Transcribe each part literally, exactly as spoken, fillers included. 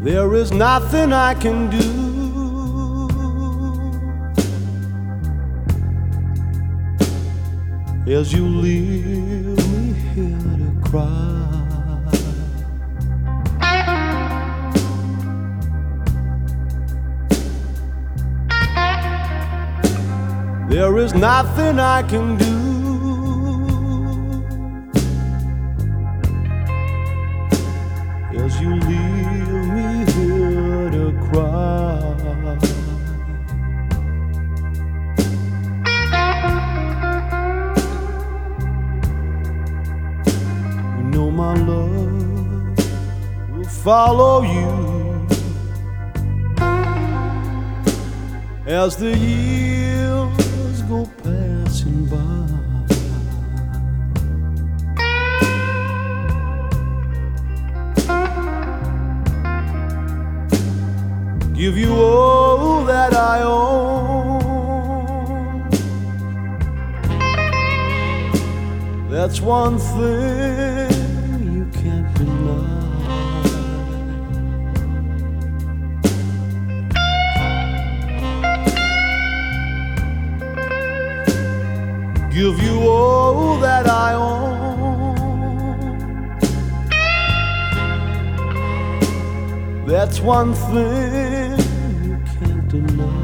There is nothing I can do. As you leave me here to cry, there is nothing I can do. As you leave me here to cry, you know my love will follow you as the years go passing by. Give you all that I own. That's one thing you can't deny. Give you all that I own. That's one thing you can't deny.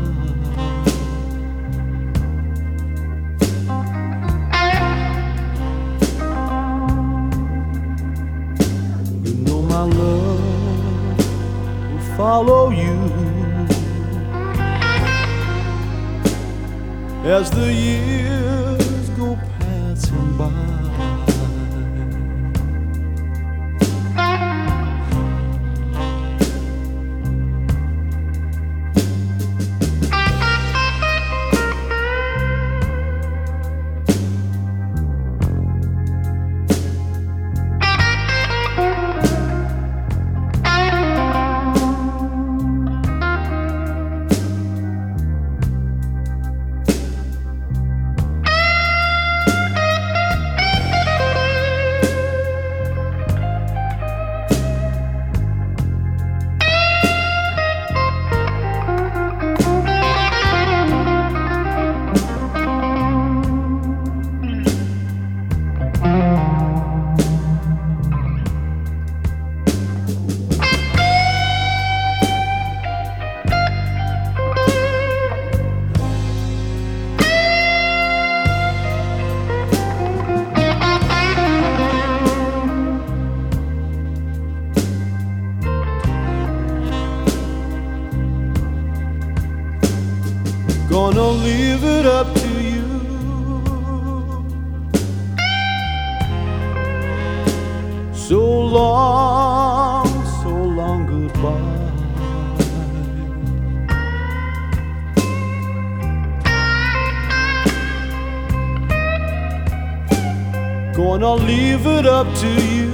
You know my love will follow you as the years go passing by. Gonna leave it up to you. So long, so long goodbye. Gonna leave it up to you.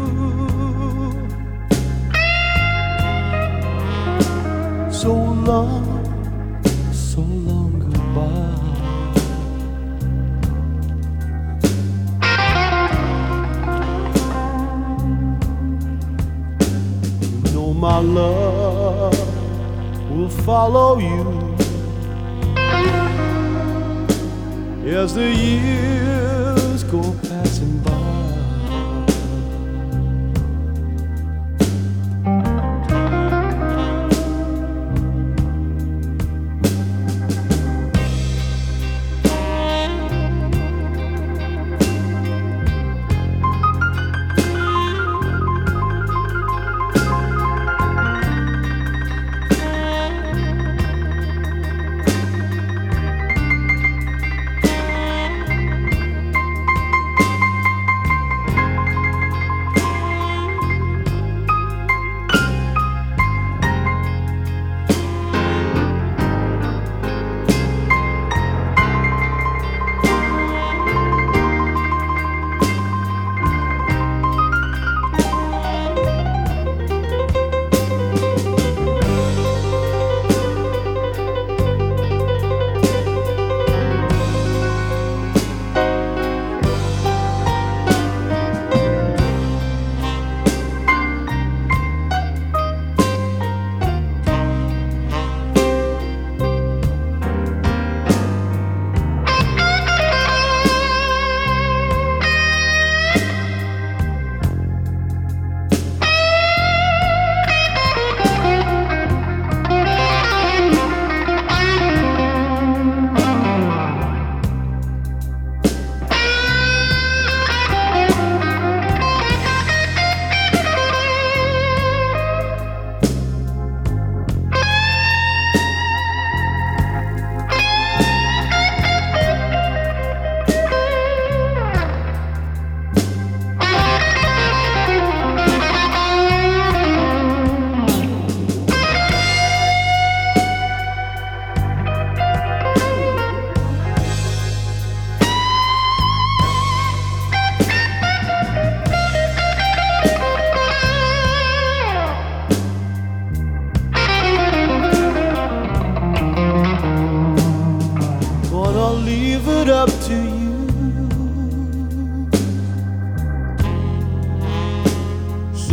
So long, so long goodbye. You know my love will follow you as the years go passing by.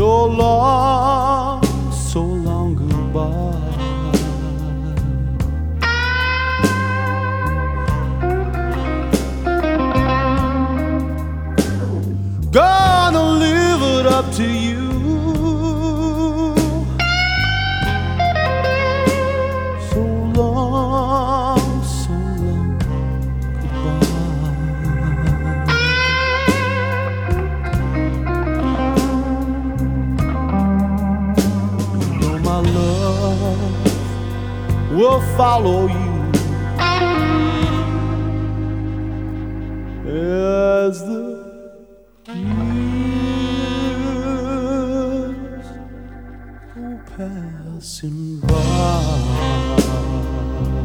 so long, so long goodbye. Gonna live it up to you. So long, so long goodbye. You know my love will follow you as the years go passing by.